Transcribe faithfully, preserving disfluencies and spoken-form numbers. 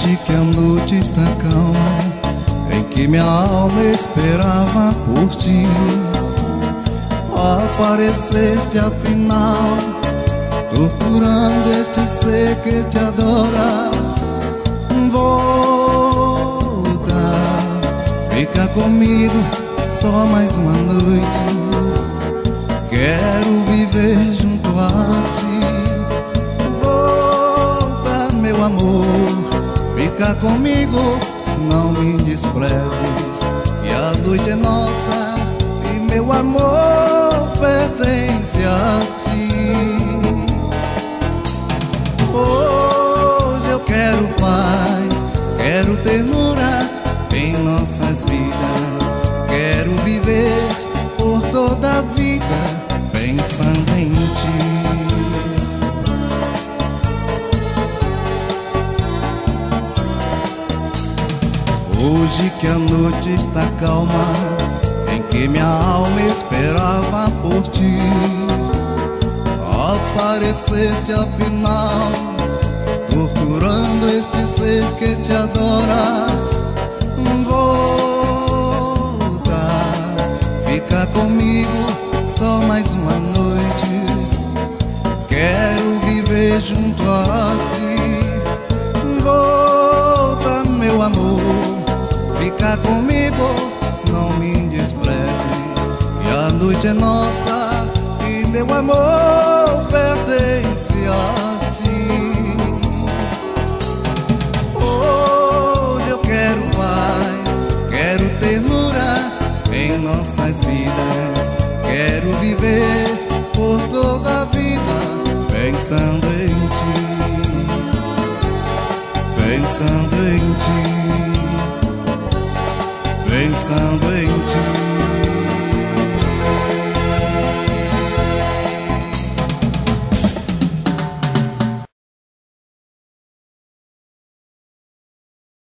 Hoje que a noite está calma, em que minha alma esperava por ti, apareceste afinal, torturando este ser que te adora. Volta, fica comigo só mais uma noite. Quero viver junto a ti. Volta, meu amor, fica comigo, não me desprezes, que a noite é nossa e meu amor pertence a ti. Hoje eu quero paz, quero ternura em nossas vidas. Quero viver por toda a vida pensando em ti. Hoje que a noite está calma, em que minha alma esperava por ti, apareceste afinal, torturando este ser que te adora. Volta, fica comigo só mais uma noite. Quero viver junto a ti. Volta, meu amor, fica comigo, não me desprezes, que a noite é nossa e meu amor pertence a ti. Hoje eu quero paz, quero ternura em nossas vidas. Quero viver por toda a vida pensando em ti, pensando em ti, pensando em ti.